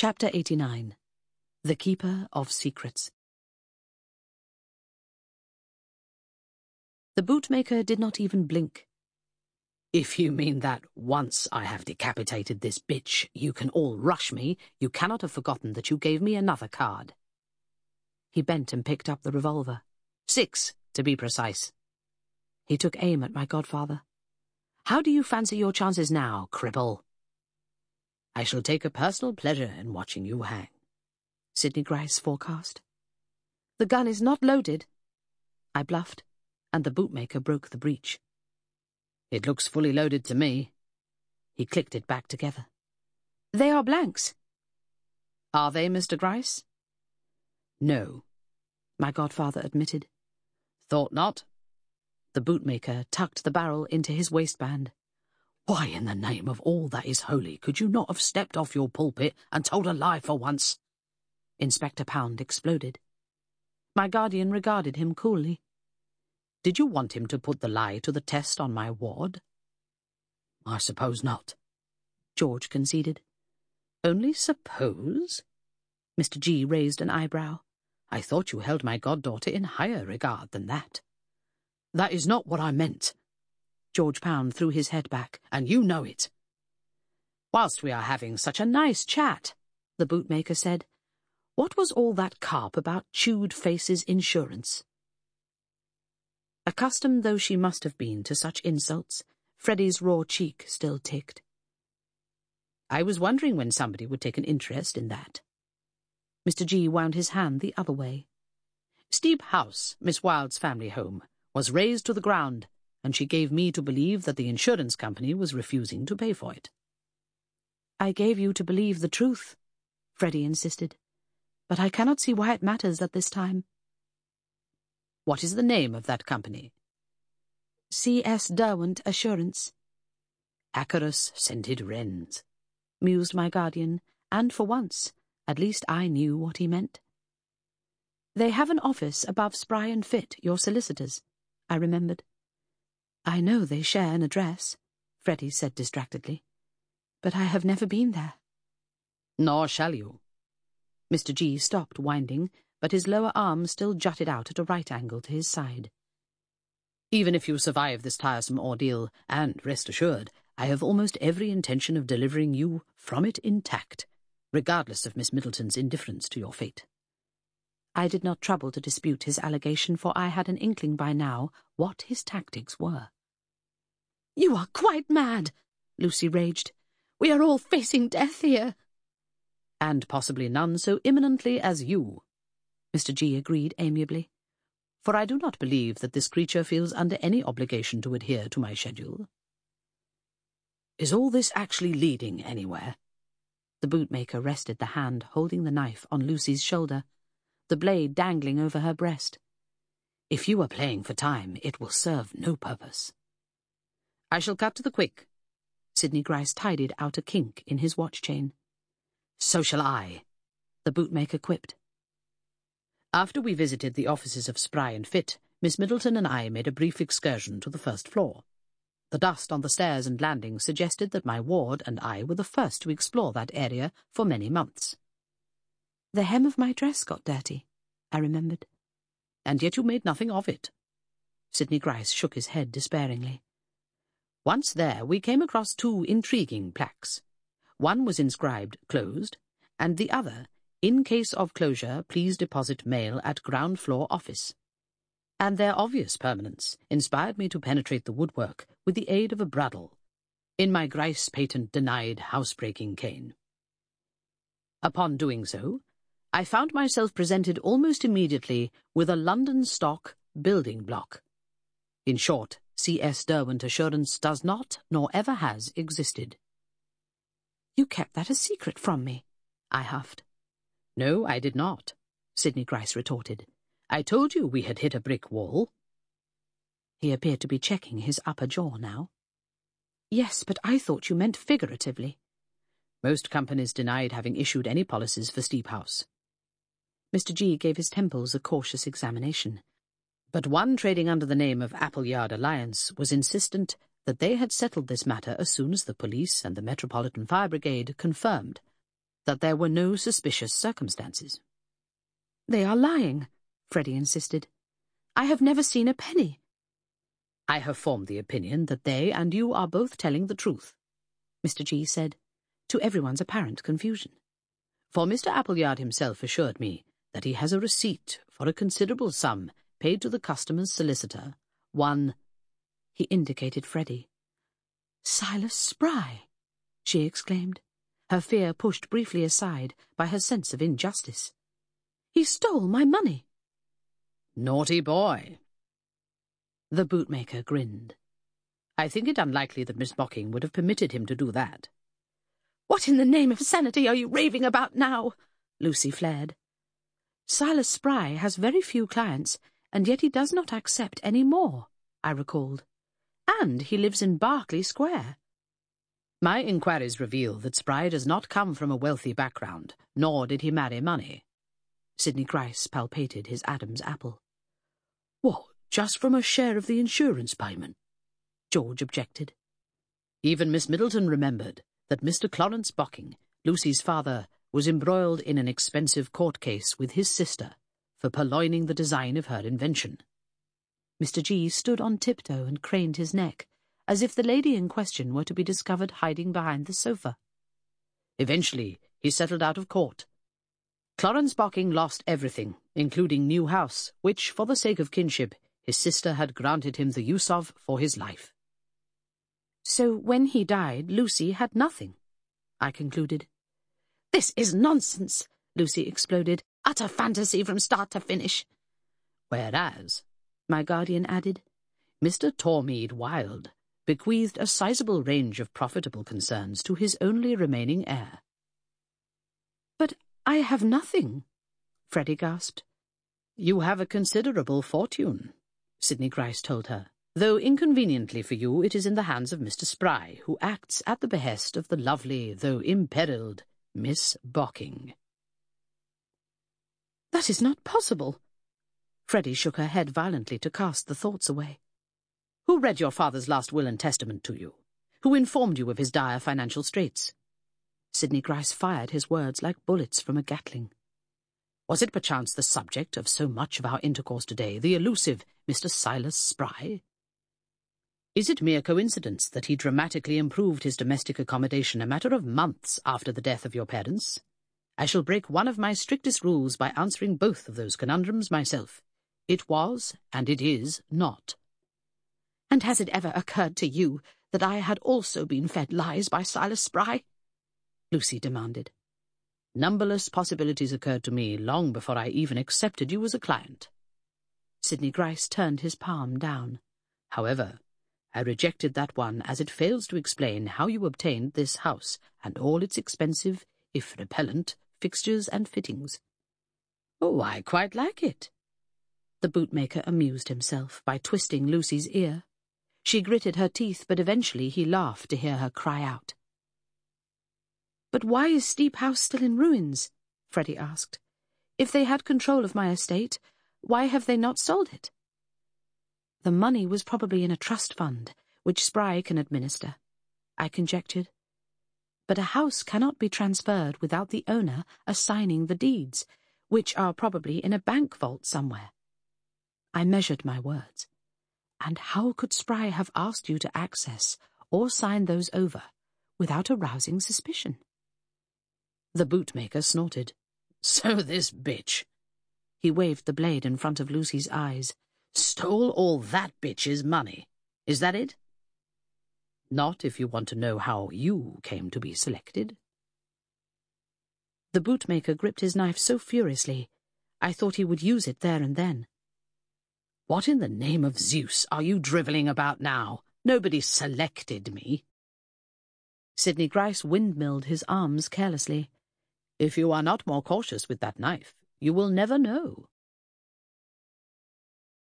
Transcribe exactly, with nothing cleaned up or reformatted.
Chapter eighty-nine. The Keeper of Secrets. The bootmaker did not even blink. "If you mean that once I have decapitated this bitch, you can all rush me, you cannot have forgotten that you gave me another card." He bent and picked up the revolver. Six, to be precise. He took aim at my godfather. "How do you fancy your chances now, cripple?" "I shall take a personal pleasure in watching you hang," Sidney Gryce forecast. "The gun is not loaded," I bluffed, and the bootmaker broke the breach. "It looks fully loaded to me." He clicked it back together. "They are blanks." "Are they, Mister Gryce?" "No," my godfather admitted. "Thought not." The bootmaker tucked the barrel into his waistband. "Why in the name of all that is holy could you not have stepped off your pulpit and told a lie for once?" Inspector Pound exploded. My guardian regarded him coolly. "Did you want him to put the lie to the test on my ward?" "I suppose not," George conceded. "Only suppose?" Mister G raised an eyebrow. "I thought you held my goddaughter in higher regard than that." "That is not what I meant." George Pound threw his head back, "and you know it." "Whilst we are having such a nice chat," the bootmaker said, "what was all that carp about Chewed Face's insurance?" Accustomed though she must have been to such insults, Freddie's raw cheek still ticked. "I was wondering when somebody would take an interest in that." Mister G wound his hand the other way. "Steep House, Miss Wilde's family home, was razed to the ground, and she gave me to believe that the insurance company was refusing to pay for it." "I gave you to believe the truth," Freddie insisted, "but I cannot see why it matters at this time." "What is the name of that company?" C S Derwent Assurance." "Acarus scented wrens," mused my guardian, and for once, at least I knew what he meant. "They have an office above Spry and Fit, your solicitors," I remembered. "I know they share an address," Freddie said distractedly, "but I have never been there." "Nor shall you." Mister G stopped winding, but his lower arm still jutted out at a right angle to his side. "Even if you survive this tiresome ordeal, and rest assured, I have almost every intention of delivering you from it intact, regardless of Miss Middleton's indifference to your fate." I did not trouble to dispute his allegation, for I had an inkling by now what his tactics were. "You are quite mad," Lucy raged. "We are all facing death here." "And possibly none so imminently as you," Mister G agreed amiably, "for I do not believe that this creature feels under any obligation to adhere to my schedule." "Is all this actually leading anywhere?" The bootmaker rested the hand holding the knife on Lucy's shoulder, the blade dangling over her breast. "If you are playing for time, it will serve no purpose." "I shall cut to the quick." Sidney Gryce tidied out a kink in his watch chain. "So shall I," the bootmaker quipped. "After we visited the offices of Spry and Fit, Miss Middleton and I made a brief excursion to the first floor. The dust on the stairs and landing suggested that my ward and I were the first to explore that area for many months. "The hem of my dress got dirty," I remembered. "And yet you made nothing of it." Sidney Gryce shook his head despairingly. "Once there, we came across two intriguing plaques. One was inscribed, 'Closed,' and the other, 'In case of closure, please deposit mail at ground floor office.' And their obvious permanence inspired me to penetrate the woodwork with the aid of a bradawl, in my Gryce patent denied housebreaking cane. Upon doing so, I found myself presented almost immediately with a London stock building block. In short, C S Derwent Assurance does not, nor ever has, existed." "You kept that a secret from me," I huffed. "No, I did not," Sidney Gryce retorted. "I told you we had hit a brick wall." He appeared to be checking his upper jaw now. "Yes, but I thought you meant figuratively." "Most companies denied having issued any policies for Steep House." Mister G gave his temples a cautious examination, but one trading under the name of Appleyard Alliance was insistent that they had settled this matter as soon as the police and the Metropolitan Fire Brigade confirmed that there were no suspicious circumstances. "They are lying," Freddie insisted. "I have never seen a penny." "I have formed the opinion that they and you are both telling the truth," Mister G said, to everyone's apparent confusion. "For Mister Appleyard himself assured me that he has a receipt for a considerable sum paid to the customer's solicitor, one—" He indicated Freddie. "Silas Spry!" she exclaimed, her fear pushed briefly aside by her sense of injustice. "He stole my money." "Naughty boy." The bootmaker grinned. "I think it unlikely that Miss Bocking would have permitted him to do that." "What in the name of sanity are you raving about now?" Lucy flared. "Silas Spry has very few clients, and yet he does not accept any more," I recalled. "And he lives in Berkeley Square." "My inquiries reveal that Spry does not come from a wealthy background, nor did he marry money." Sidney Gryce palpated his Adam's apple. "What, just from a share of the insurance payment?" George objected. Even Miss Middleton remembered that Mister Clarence Bocking, Lucy's father, was embroiled in an expensive court case with his sister for purloining the design of her invention. Mister G stood on tiptoe and craned his neck, as if the lady in question were to be discovered hiding behind the sofa. "Eventually, he settled out of court. Clarence Bocking lost everything, including New House, which, for the sake of kinship, his sister had granted him the use of for his life." "So when he died, Lucy had nothing," I concluded. "This is nonsense," Lucy exploded. "Utter fantasy from start to finish." "Whereas," my guardian added, "Mister Tormead Wilde bequeathed a sizable range of profitable concerns to his only remaining heir." "But I have nothing," Freddie gasped. "You have a considerable fortune," Sidney Gryce told her, "though inconveniently for you it is in the hands of Mister Spry, who acts at the behest of the lovely, though imperilled, Miss Bocking." "That is not possible." Freddie shook her head violently to cast the thoughts away. "Who read your father's last will and testament to you? Who informed you of his dire financial straits?" Sidney Gryce fired his words like bullets from a Gatling. "Was it perchance the subject of so much of our intercourse today, the elusive Mister Silas Spry? Is it mere coincidence that he dramatically improved his domestic accommodation a matter of months after the death of your parents? I shall break one of my strictest rules by answering both of those conundrums myself. It was, and it is not." "And has it ever occurred to you that I had also been fed lies by Silas Spry?" Lucy demanded. "Numberless possibilities occurred to me long before I even accepted you as a client." Sidney Gryce turned his palm down. "However, I rejected that one as it fails to explain how you obtained this house and all its expensive, if repellent, fixtures and fittings." "Oh, I quite like it." The bootmaker amused himself by twisting Lucy's ear. She gritted her teeth, but eventually he laughed to hear her cry out. "But why is Steep House still in ruins?" Freddie asked. "If they had control of my estate, why have they not sold it?" "The money was probably in a trust fund, which Spry can administer," I conjectured. "But a house cannot be transferred without the owner assigning the deeds, which are probably in a bank vault somewhere." I measured my words. And how could Spry have asked you to access or sign those over without arousing suspicion? The bootmaker snorted. "So this bitch," he waved the blade in front of Lucy's eyes, "stole all that bitch's money. Is that it? Not if you want to know how you came to be selected." The bootmaker gripped his knife so furiously, I thought he would use it there and then. "What in the name of Zeus are you drivelling about now? Nobody selected me." Sidney Gryce windmilled his arms carelessly. "If you are not more cautious with that knife, you will never know."